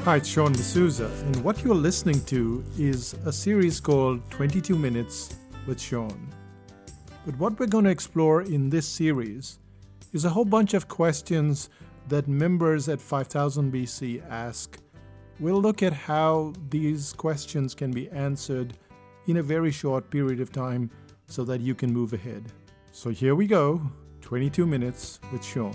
Hi, it's Sean D'Souza, and what you're listening to is a series called 22 Minutes with Sean. But what we're going to explore in this series is a whole bunch of questions that members at 5000 BC ask. We'll look at how these questions can be answered in a very short period of time so that you can move ahead. So here we go, 22 Minutes with Sean.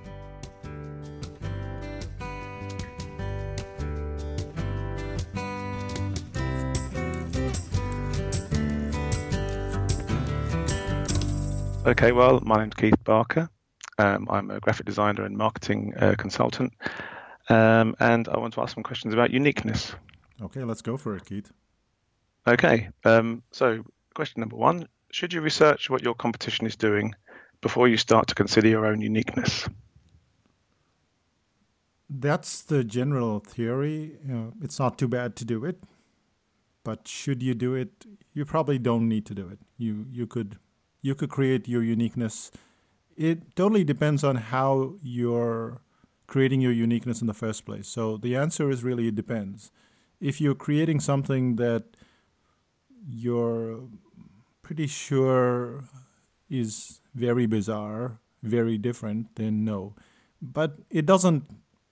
Okay, well, my name's Keith Barker. I'm a graphic designer and marketing consultant, and I want to ask some questions about uniqueness. Okay, let's go for it, Keith. Okay, so question number one, should you research what your competition is doing before you start to consider your own uniqueness? That's the general theory. It's not too bad to do it, but should you do it? You probably don't need to do it. You could create your uniqueness. It totally depends on how you're creating your uniqueness in the first place. So the answer is really it depends. If you're creating something that you're pretty sure is very bizarre, very different, then no. But it doesn't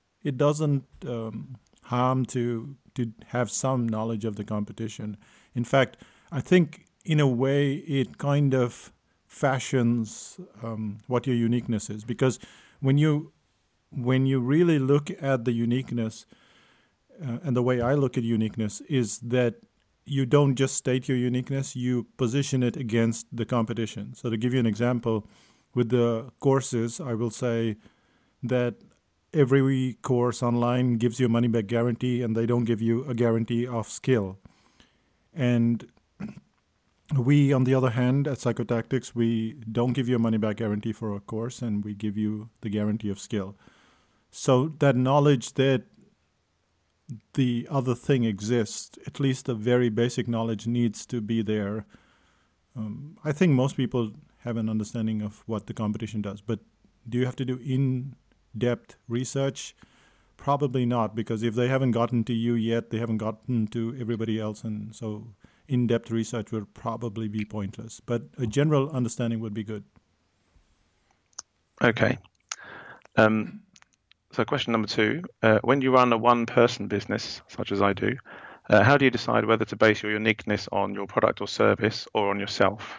harm to have some knowledge of the competition. In fact, I think in a way it kind of fashions what your uniqueness is, because when you really look at the uniqueness, and the way I look at uniqueness is that you don't just state your uniqueness, you position it against the competition. So to give you an example, with the courses, I will say that every course online gives you a money-back guarantee, and they don't give you a guarantee of skill. And we, on the other hand, at Psychotactics, we don't give you a money-back guarantee for a course, and we give you the guarantee of skill. So that knowledge that the other thing exists, at least the very basic knowledge needs to be there. I think most people have an understanding of what the competition does, but do you have to do in-depth research? Probably not, because if they haven't gotten to you yet, they haven't gotten to everybody else, and so in-depth research would probably be pointless, but a general understanding would be good. Okay. So question number two, when you run a one-person business, such as I do, how do you decide whether to base your uniqueness on your product or service or on yourself?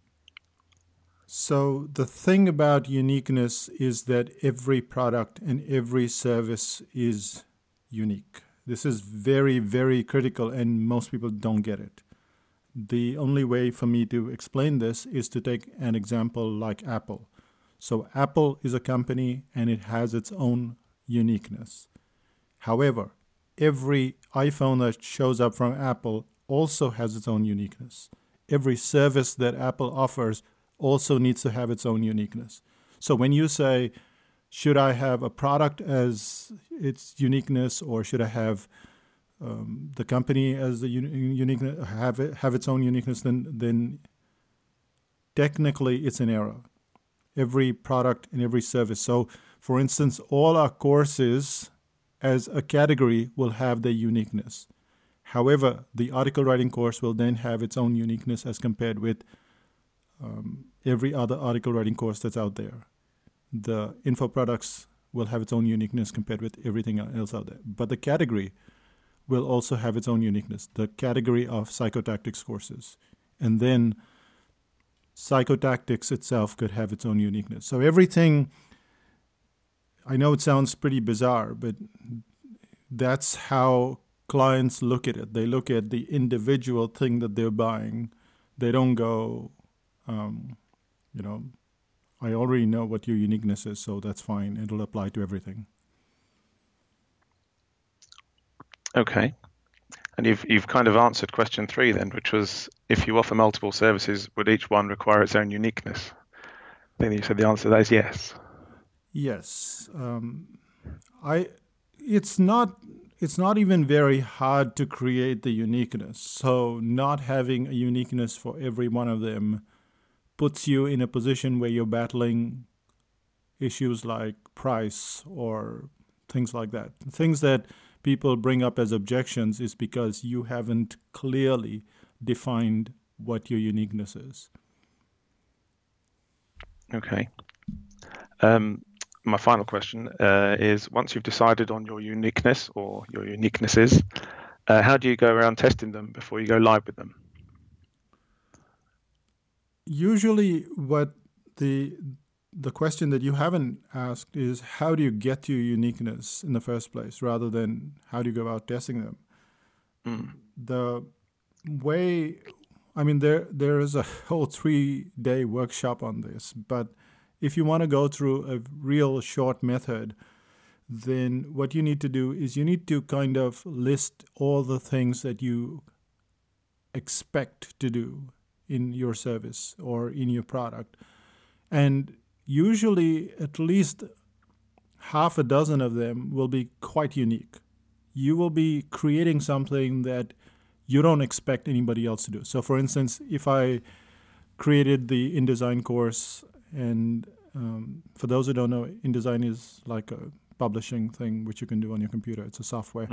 So the thing about uniqueness is that every product and every service is unique. This is very, very critical, and most people don't get it. The only way for me to explain this is to take an example like Apple. So Apple is a company and it has its own uniqueness. However, every iPhone that shows up from Apple also has its own uniqueness. Every service that Apple offers also needs to have its own uniqueness. So when you say, should I have a product as its uniqueness, or should I have the company as the uniqueness, have its own uniqueness, then technically it's an error. Every product and every service. So, for instance, all our courses as a category will have their uniqueness. However, the article writing course will then have its own uniqueness as compared with every other article writing course that's out there. The info products will have its own uniqueness compared with everything else out there. But the category will also have its own uniqueness, the category of psychotactics courses. And then psychotactics itself could have its own uniqueness. So everything, I know it sounds pretty bizarre, but that's how clients look at it. They look at the individual thing that they're buying. They don't go, I already know what your uniqueness is, so that's fine. It'll apply to everything. Okay. And you've kind of answered question three then, which was, if you offer multiple services, would each one require its own uniqueness? I think you said the answer to that is yes. Yes. It's not even very hard to create the uniqueness. So not having a uniqueness for every one of them puts you in a position where you're battling issues like price or things like that. Things that people bring up as objections is because you haven't clearly defined what your uniqueness is. Okay. My final question is, once you've decided on your uniqueness or your uniquenesses, how do you go around testing them before you go live with them? Usually what the question that you haven't asked is, how do you get to your uniqueness in the first place, rather than how do you go about testing them? The way, I mean, there is a whole 3-day workshop on this, but if you want to go through a real short method, then what you need to do is you need to kind of list all the things that you expect to do in your service or in your product. And usually at least half a dozen of them will be quite unique. You will be creating something that you don't expect anybody else to do. So for instance, if I created the InDesign course, and for those who don't know, InDesign is like a publishing thing which you can do on your computer. It's a software.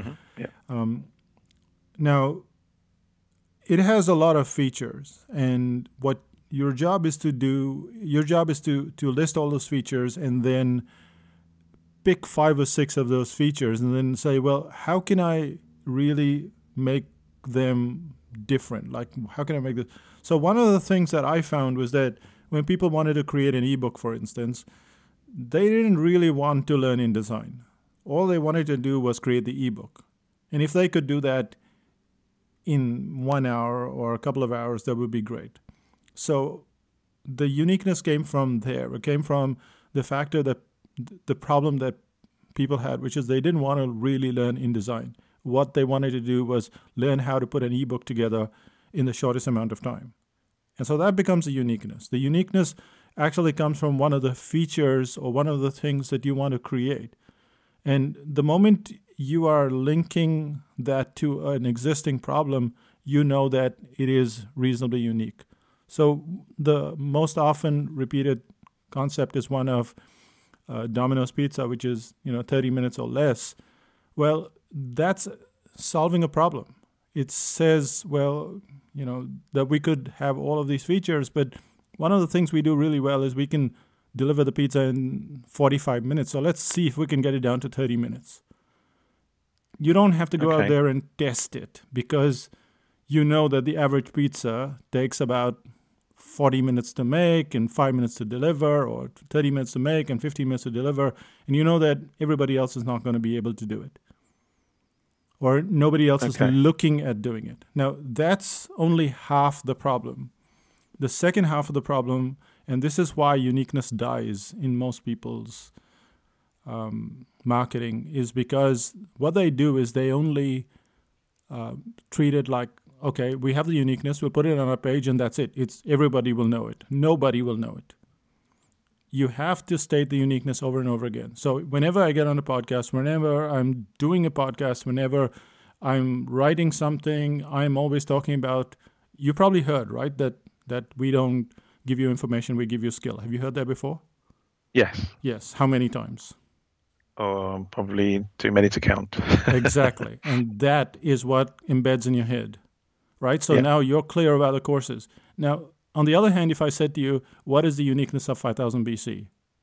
Now, it has a lot of features, and what your job is to list all those features and then pick 5 or 6 of those features and then say, well, how can I really make them different? Like, how can I make this? So one of the things that I found was that when people wanted to create an ebook, for instance, they didn't really want to learn InDesign. All they wanted to do was create the ebook. And if they could do that in 1 hour or a couple of hours, that would be great. So the uniqueness came from there. It came from the factor that the problem that people had, which is they didn't want to really learn InDesign. What they wanted to do was learn how to put an ebook together in the shortest amount of time. And so that becomes a uniqueness. The uniqueness actually comes from one of the features or one of the things that you want to create. And the moment you are linking that to an existing problem, you know that it is reasonably unique. So the most often repeated concept is one of Domino's Pizza, which is 30 minutes or less. Well, that's solving a problem. It says, well, that we could have all of these features, but one of the things we do really well is we can deliver the pizza in 45 minutes. So let's see if we can get it down to 30 minutes. You don't have to go out there and test it, because you know that the average pizza takes about 40 minutes to make and 5 minutes to deliver, or 30 minutes to make and 15 minutes to deliver. And you know that everybody else is not going to be able to do it, or nobody else is looking at doing it. Now, that's only half the problem. The second half of the problem, and this is why uniqueness dies in most people's marketing, is because what they do is they only treat it like, okay, we have the uniqueness, we'll put it on our page, and that's it. Everybody will know it. Nobody will know it. You have to state the uniqueness over and over again. So whenever I get on a podcast, whenever I'm doing a podcast, whenever I'm writing something, I'm always talking about, you probably heard, right, that we don't give you information, we give you skill. Have you heard that before? Yes. Yes. How many times? Probably too many to count. Exactly. And that is what embeds in your head, right? So now you're clear about the courses. Now, on the other hand, if I said to you, what is the uniqueness of 5000 BC?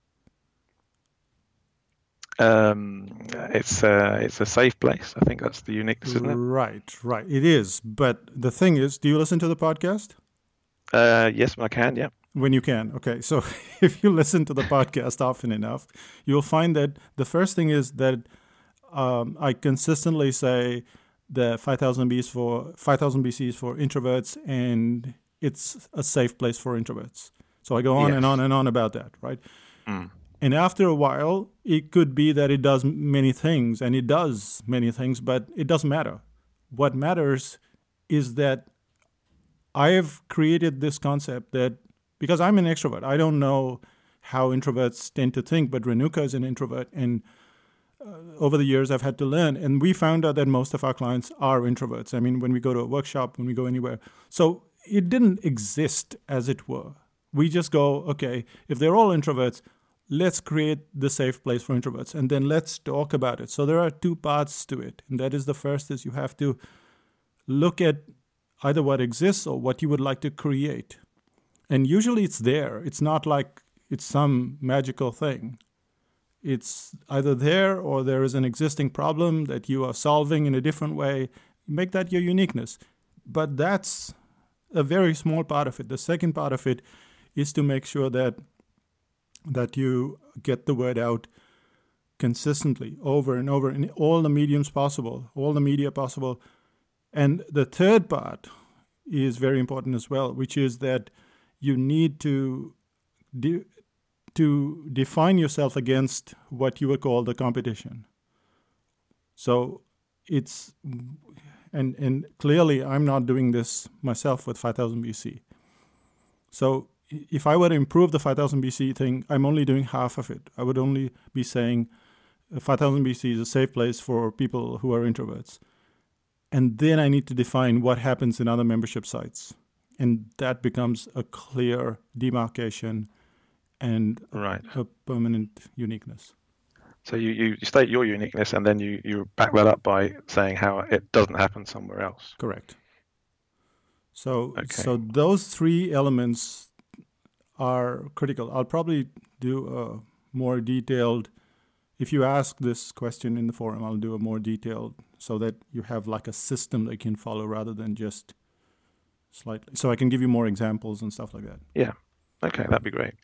It's a safe place. I think that's the uniqueness, isn't it? Right. It is. But the thing is, do you listen to the podcast? Yes, I can, yeah. When you can. Okay. So if you listen to the podcast often enough, you'll find that the first thing is that I consistently say the 5000 BC is for introverts, and it's a safe place for introverts. So I go on and on and on about that, right? And after a while, it could be that it does many things, and it does many things, but it doesn't matter. What matters is that I have created this concept that, because I'm an extrovert, I don't know how introverts tend to think, but Renuka is an introvert, and over the years I've had to learn, and we found out that most of our clients are introverts. I mean, when we go to a workshop, when we go anywhere. So it didn't exist, as it were. We just go, okay, if they're all introverts, let's create the safe place for introverts, and then let's talk about it. So there are two parts to it, and that is, the first is you have to look at either what exists or what you would like to create. And usually it's there. It's not like it's some magical thing. It's either there or there is an existing problem that you are solving in a different way. Make that your uniqueness. But that's a very small part of it. The second part of it is to make sure that you get the word out consistently over and over in all the mediums possible, all the media possible. And the third part is very important as well, which is that you need to define yourself against what you would call the competition. So it's, and clearly I'm not doing this myself with 5000 BC. So if I were to improve the 5000 BC thing, I'm only doing half of it. I would only be saying 5000 BC is a safe place for people who are introverts. And then I need to define what happens in other membership sites. And that becomes a clear demarcation and a permanent uniqueness. So you state your uniqueness, and then you back that up by saying how it doesn't happen somewhere else. Correct. So those three elements are critical. I'll probably do a more detailed, if you ask this question in the forum, I'll do a more detailed so that you have like a system that you can follow rather than just slightly. So I can give you more examples and stuff like that. Yeah. Okay, that'd be great.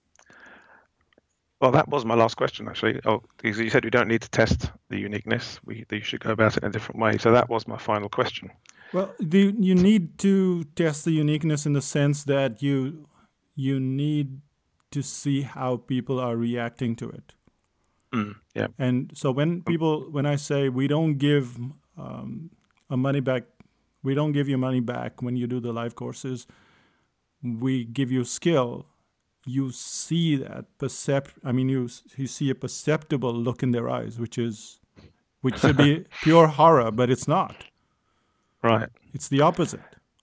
Well, that was my last question, actually. Oh, you said we don't need to test the uniqueness. You should go about it in a different way. So that was my final question. Well, you need to test the uniqueness in the sense that you need to see how people are reacting to it. Yeah. And so when I say we don't give money back, we don't give you money back when you do the live courses, we give you skill. You see that you see a perceptible look in their eyes, which should be pure horror, but it's not. Right. It's the opposite.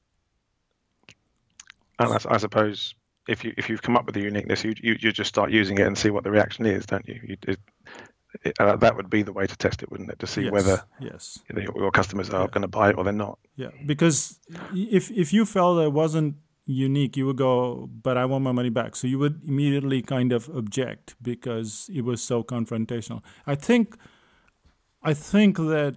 And I suppose if you've come up with a uniqueness, you just start using it and see what the reaction is, don't you? That would be the way to test it, wouldn't it? To see whether your customers are going to buy it or they're not. Yeah, because if you felt it wasn't unique, you would go, but I want my money back. So you would immediately kind of object because it was so confrontational. I think that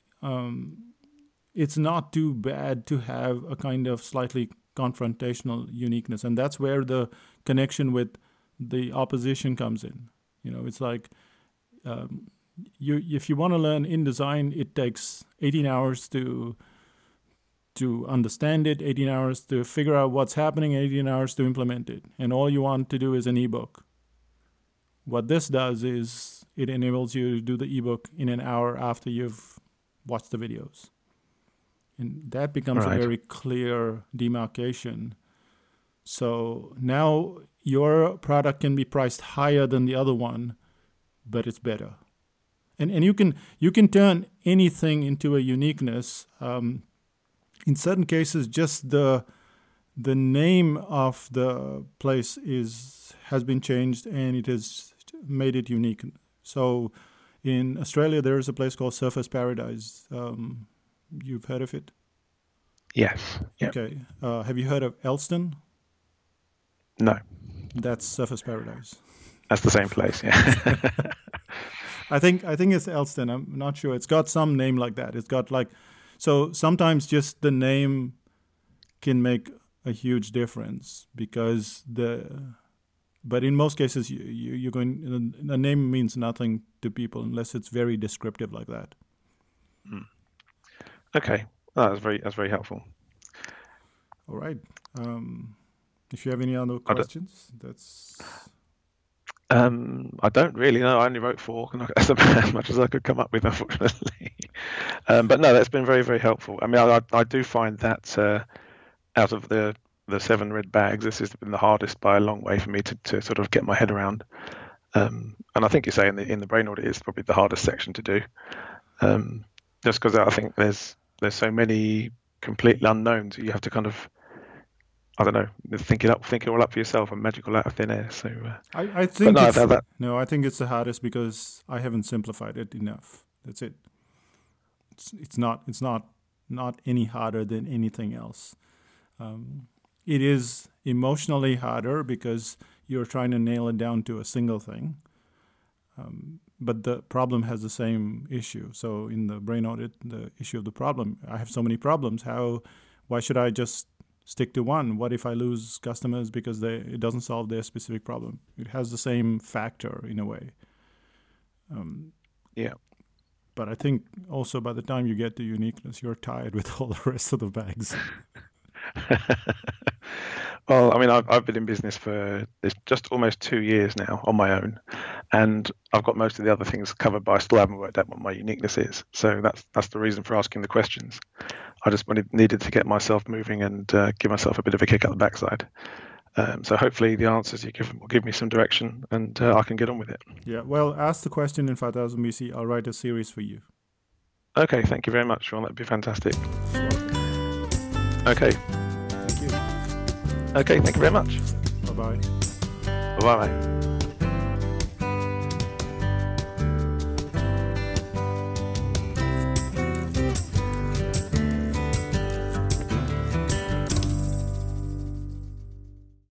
it's not too bad to have a kind of slightly confrontational uniqueness, and that's where the connection with the opposition comes in. It's like if you want to learn InDesign, it takes 18 hours to understand it, 18 hours to figure out what's happening, 18 hours to implement it. And all you want to do is an ebook. What this does is it enables you to do the ebook in an hour after you've watched the videos. And that becomes a very clear demarcation. So now your product can be priced higher than the other one, but it's better. And you can turn anything into a uniqueness. In certain cases, just the name of the place has been changed, and it has made it unique. So in Australia, there is a place called Surfers Paradise. You've heard of it? Yes. Yep. Okay. Have you heard of Elston? No. That's Surfers Paradise. That's the same place, yeah. I think it's Elston. I'm not sure. It's got some name like that. It's got so sometimes just the name can make a huge difference because but in most cases the name means nothing to people unless it's very descriptive like that. Okay, that's very helpful. All right. If you have any other questions, that's. I don't really know. I only wrote 4, and that's about as much as I could come up with, unfortunately. But no, that's been very, very helpful. I mean, I do find that out of the 7 red bags, this has been the hardest by a long way for me to sort of get my head around. And I think you say in the brain audit is probably the hardest section to do, just because I think there's so many completely unknowns. You have to kind of I don't know, think it all up for yourself and magic all out of thin air. So, I but think no, it's that no, I think it's the hardest because I haven't simplified it enough. That's it. It's not any harder than anything else. It is emotionally harder because you're trying to nail it down to a single thing. But the problem has the same issue. So in the brain audit, the issue of the problem, I have so many problems. Why should I just stick to one? What if I lose customers because it doesn't solve their specific problem? It has the same factor in a way. yeah. But I think also by the time you get to uniqueness, you're tired with all the rest of the bags. Well, I mean, I've been in business for just almost 2 years now on my own, and I've got most of the other things covered, but I still haven't worked out what my uniqueness is. So that's the reason for asking the questions. I just needed to get myself moving and give myself a bit of a kick up the backside. So hopefully the answers you give will give me some direction, and I can get on with it. Yeah, well, ask the question in 5000 BC. I'll write a series for you. Okay, thank you very much, Sean. That'd be fantastic. Okay. Thank you. Okay, thank you very much. Bye-bye. Bye-bye.